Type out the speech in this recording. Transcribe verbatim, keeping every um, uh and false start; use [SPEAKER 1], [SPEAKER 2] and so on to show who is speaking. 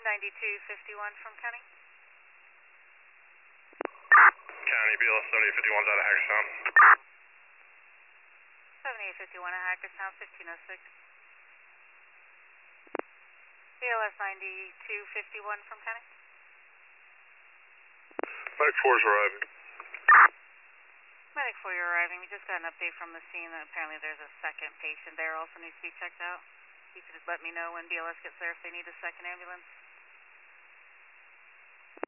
[SPEAKER 1] ninety-two fifty-one from County.
[SPEAKER 2] County, B L S seventy-eight fifty-one's out of Hagerstown.
[SPEAKER 1] seventy-eight fifty-one at Hagerstown, fifteen oh six. B L S ninety-two fifty-one from County.
[SPEAKER 2] Medic four is arriving.
[SPEAKER 1] Medic four, you're arriving. We just got an update from the scene that apparently there's a second patient there also needs to be checked out. You could just let me know when B L S gets there if they need a second ambulance.